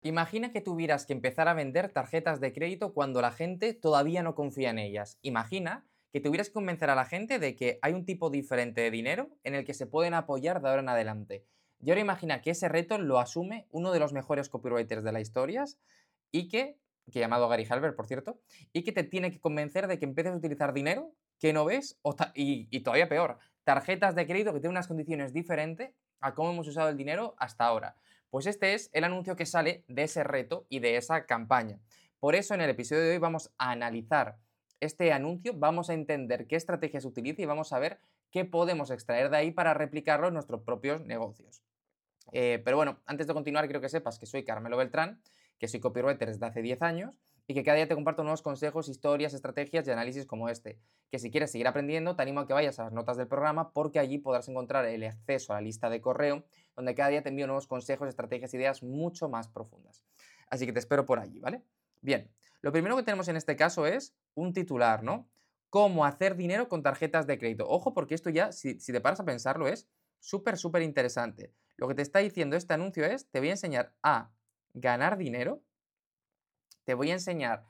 Imagina que tuvieras que empezar a vender tarjetas de crédito cuando la gente todavía no confía en ellas. Imagina que tuvieras que convencer a la gente de que hay un tipo diferente de dinero en el que se pueden apoyar de ahora en adelante. Y ahora imagina que ese reto lo asume uno de los mejores copywriters de la historia y que llamado Gary Halbert, por cierto, y que te tiene que convencer de que empieces a utilizar dinero que no ves y todavía peor, tarjetas de crédito que tienen unas condiciones diferentes a cómo hemos usado el dinero hasta ahora. Pues este es el anuncio que sale de ese reto y de esa campaña. Por eso en el episodio de hoy vamos a analizar este anuncio, vamos a entender qué estrategias utiliza y vamos a ver qué podemos extraer de ahí para replicarlo en nuestros propios negocios. Pero bueno, antes de continuar, quiero que sepas que soy Carmelo Beltrán, que soy copywriter desde hace 10 años y que cada día te comparto nuevos consejos, historias, estrategias y análisis como este. Que si quieres seguir aprendiendo, te animo a que vayas a las notas del programa porque allí podrás encontrar el acceso a la lista de correo donde cada día te envío nuevos consejos, estrategias, ideas mucho más profundas. Así que te espero por allí, ¿vale? Bien, lo primero que tenemos en este caso es un titular, ¿no? Cómo hacer dinero con tarjetas de crédito. Ojo, porque esto ya, si te paras a pensarlo, es súper, súper interesante. Lo que te está diciendo este anuncio es, te voy a enseñar a ganar dinero, te voy a enseñar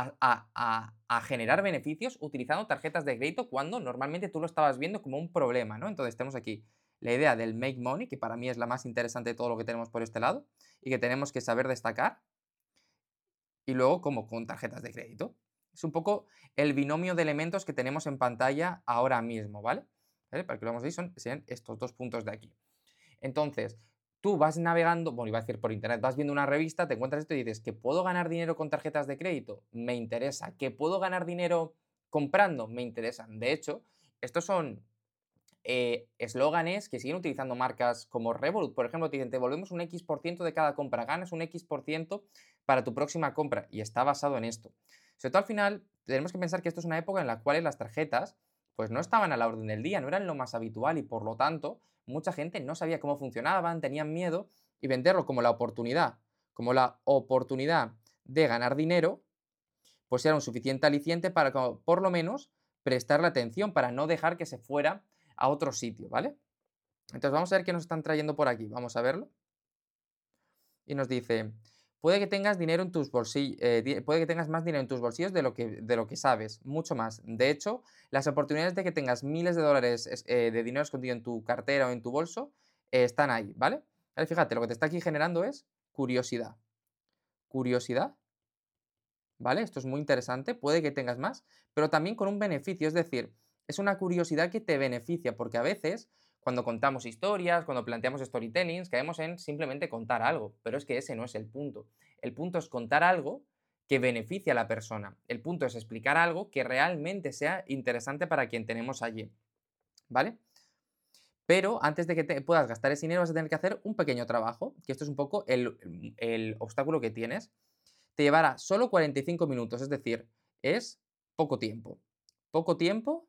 a generar beneficios utilizando tarjetas de crédito cuando normalmente tú lo estabas viendo como un problema, ¿no? Entonces tenemos aquí la idea del make money, que para mí es la más interesante de todo lo que tenemos por este lado y que tenemos que saber destacar, y luego como con tarjetas de crédito. Es un poco el binomio de elementos que tenemos en pantalla ahora mismo, ¿vale? ¿Vale? Para que lo veamos ahí, serían estos dos puntos de aquí. Entonces, tú vas navegando, bueno, iba a decir por internet, vas viendo una revista, te encuentras esto y dices, ¿que puedo ganar dinero con tarjetas de crédito? Me interesa. ¿Que puedo ganar dinero comprando? Me interesan. De hecho, estos son eslóganes que siguen utilizando marcas como Revolut. Por ejemplo, te dicen, te devolvemos un X% de cada compra, ganas un X% para tu próxima compra. Y está basado en esto. Sobre todo al final, tenemos que pensar que esto es una época en la cual las tarjetas pues no estaban a la orden del día, no eran lo más habitual y por lo tanto mucha gente no sabía cómo funcionaban, tenían miedo y venderlo como la oportunidad de ganar dinero, pues era un suficiente aliciente para por lo menos prestarle atención, para no dejar que se fuera a otro sitio, ¿vale? Entonces vamos a ver qué nos están trayendo por aquí, vamos a verlo. Y nos dice, puede que tengas dinero en tus bolsillos, puede que tengas más dinero en tus bolsillos de lo que sabes, mucho más. De hecho, las oportunidades de que tengas miles de dólares de dinero escondido en tu cartera o en tu bolso están ahí, ¿vale? Vale, fíjate, lo que te está aquí generando es curiosidad. Curiosidad, ¿vale? Esto es muy interesante, puede que tengas más, pero también con un beneficio, es decir, es una curiosidad que te beneficia, porque a veces cuando contamos historias, cuando planteamos storytellings, caemos en simplemente contar algo, pero es que ese no es el punto. El punto es contar algo que beneficie a la persona. El punto es explicar algo que realmente sea interesante para quien tenemos allí, ¿vale? Pero antes de que te puedas gastar ese dinero vas a tener que hacer un pequeño trabajo, que esto es un poco el obstáculo que tienes. Te llevará solo 45 minutos, es decir, es poco tiempo. Poco tiempo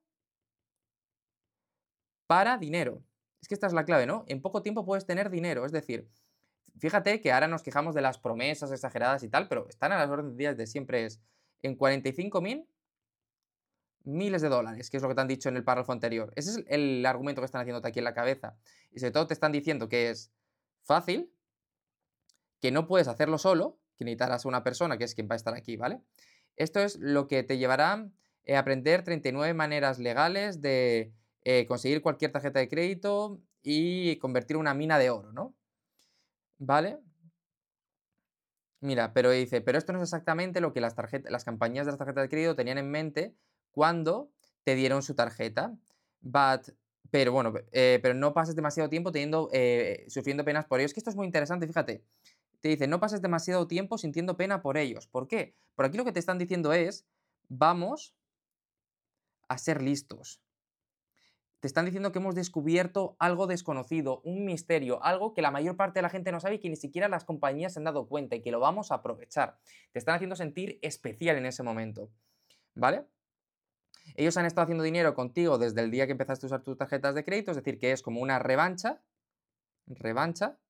para dinero. Es que esta es la clave, ¿no? En poco tiempo puedes tener dinero, es decir, fíjate que ahora nos quejamos de las promesas exageradas y tal, pero están a las órdenes del día de siempre es en 45.000 miles de dólares, que es lo que te han dicho en el párrafo anterior. Ese es el argumento que están haciéndote aquí en la cabeza. Y sobre todo te están diciendo que es fácil, que no puedes hacerlo solo, que necesitarás una persona que es quien va a estar aquí, ¿vale? Esto es lo que te llevará a aprender 39 maneras legales de conseguir cualquier tarjeta de crédito y convertir una mina de oro, ¿no? ¿Vale? Mira, pero dice, pero esto no es exactamente lo que las compañías de las tarjetas de crédito tenían en mente cuando te dieron su tarjeta. But, pero bueno, pero no pases demasiado tiempo sufriendo penas por ello. Es que esto es muy interesante, fíjate. Te dice, no pases demasiado tiempo sintiendo pena por ellos. ¿Por qué? Por aquí lo que te están diciendo es, vamos a ser listos. Te están diciendo que hemos descubierto algo desconocido, un misterio, algo que la mayor parte de la gente no sabe y que ni siquiera las compañías se han dado cuenta y que lo vamos a aprovechar. Te están haciendo sentir especial en ese momento, ¿vale? Ellos han estado haciendo dinero contigo desde el día que empezaste a usar tus tarjetas de crédito, es decir, que es como una revancha,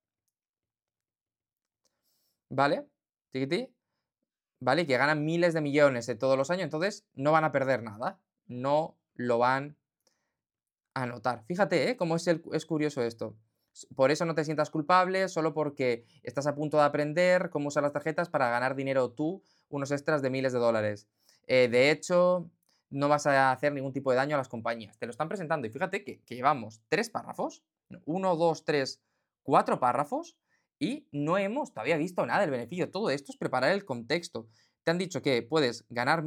¿vale? Tiquití, ¿vale? Que ganan miles de millones de todos los años, entonces no van a perder nada, no lo van a notar. Fíjate, ¿eh? Cómo es curioso esto. O Por eso no te sientas culpable, solo porque estás a punto de aprender cómo usar las tarjetas para ganar dinero tú, unos extras de miles de dólares. De hecho, no vas a hacer ningún tipo de daño a las compañías. Te lo están presentando y fíjate que llevamos 3 párrafos, uno, dos, tres, 4 párrafos y no hemos todavía visto nada del beneficio. Todo esto es preparar el contexto. Te han dicho que puedes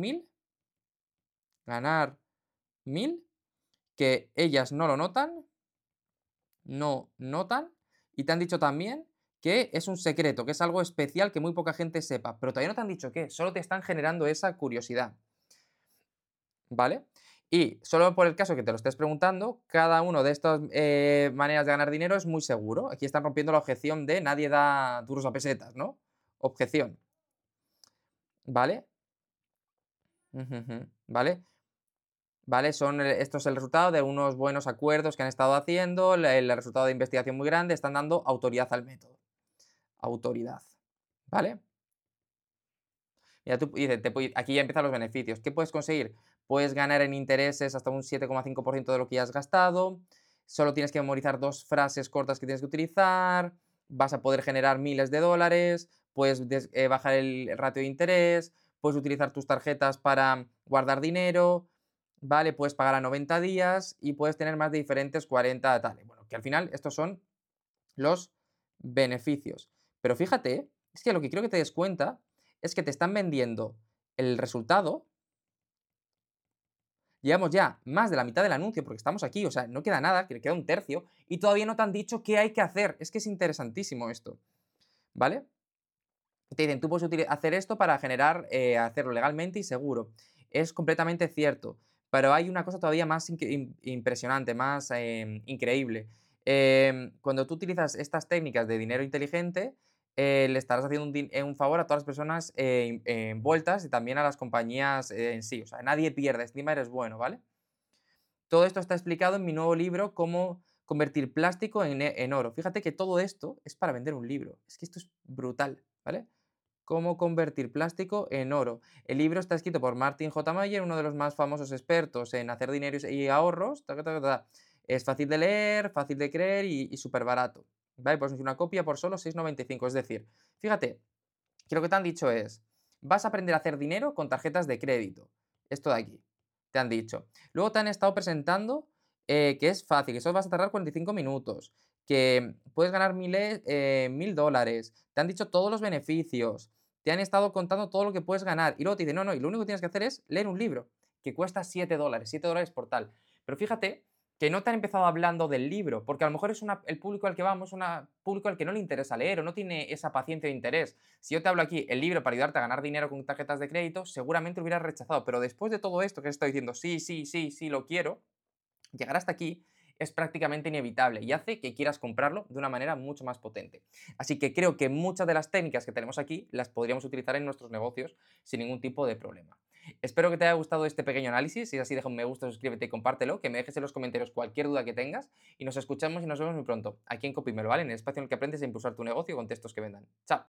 ganar 1000, que ellas no lo notan, no notan, y te han dicho también que es un secreto, que es algo especial que muy poca gente sepa, pero todavía no te han dicho qué, solo te están generando esa curiosidad, ¿vale? Y solo por el caso que te lo estés preguntando, cada uno de estas maneras de ganar dinero es muy seguro. Aquí están rompiendo la objeción de nadie da duros a pesetas, ¿no? Objeción, ¿vale? Ujujú, ¿vale? ¿Vale? Esto es el resultado de unos buenos acuerdos que han estado haciendo, el resultado de investigación muy grande, están dando autoridad al método. Autoridad, ¿vale? Mira, tú dice, aquí ya empiezan los beneficios. ¿Qué puedes conseguir? Puedes ganar en intereses hasta un 7,5% de lo que ya has gastado, solo tienes que memorizar 2 frases cortas que tienes que utilizar, vas a poder generar miles de dólares, puedes bajar el ratio de interés, puedes utilizar tus tarjetas para guardar dinero, ¿vale? Puedes pagar a 90 días y puedes tener más de diferentes 40 tales. Bueno, que al final estos son los beneficios. Pero fíjate, es que lo que quiero que te des cuenta es que te están vendiendo el resultado. Llevamos ya más de la mitad del anuncio porque estamos aquí, o sea, no queda nada, que le queda un tercio, y todavía no te han dicho qué hay que hacer. Es que es interesantísimo esto, ¿vale? Te dicen, tú puedes hacer esto para generar, hacerlo legalmente y seguro. Es completamente cierto, pero hay una cosa todavía más impresionante, más increíble. Cuando tú utilizas estas técnicas de dinero inteligente, le estarás haciendo un favor a todas las personas envueltas y también a las compañías en sí. O sea, nadie pierde, encima eres bueno, ¿vale? Todo esto está explicado en mi nuevo libro, Cómo convertir plástico en oro. Fíjate que todo esto es para vender un libro. Es que esto es brutal, ¿vale? Cómo convertir plástico en oro. El libro está escrito por Martin J. Mayer, uno de los más famosos expertos en hacer dinero y ahorros. Taca, taca, taca. Es fácil de leer, fácil de creer y súper barato. ¿Vale? Pues una copia por solo 6,95. Es decir, fíjate, que lo que te han dicho es, vas a aprender a hacer dinero con tarjetas de crédito. Esto de aquí, te han dicho. Luego te han estado presentando que es fácil, que solo vas a tardar 45 minutos, que puedes ganar 1000 dólares. Te han dicho todos los beneficios, te han estado contando todo lo que puedes ganar. Y luego te dicen, no, no, y lo único que tienes que hacer es leer un libro, que cuesta 7 dólares, 7 dólares por tal. Pero fíjate que no te han empezado hablando del libro, porque a lo mejor es el público al que vamos, un público al que no le interesa leer o no tiene esa paciencia de interés. Si yo te hablo aquí el libro para ayudarte a ganar dinero con tarjetas de crédito, seguramente lo hubieras rechazado, pero después de todo esto que estoy diciendo, sí, sí, sí, sí, lo quiero, llegar hasta aquí es prácticamente inevitable y hace que quieras comprarlo de una manera mucho más potente. Así que creo que muchas de las técnicas que tenemos aquí las podríamos utilizar en nuestros negocios sin ningún tipo de problema. Espero que te haya gustado este pequeño análisis. Si es así, deja un me gusta, suscríbete y compártelo, que me dejes en los comentarios cualquier duda que tengas y nos escuchamos y nos vemos muy pronto aquí en Copymelo, ¿vale? En el espacio en el que aprendes a impulsar tu negocio con textos que vendan. ¡Chao!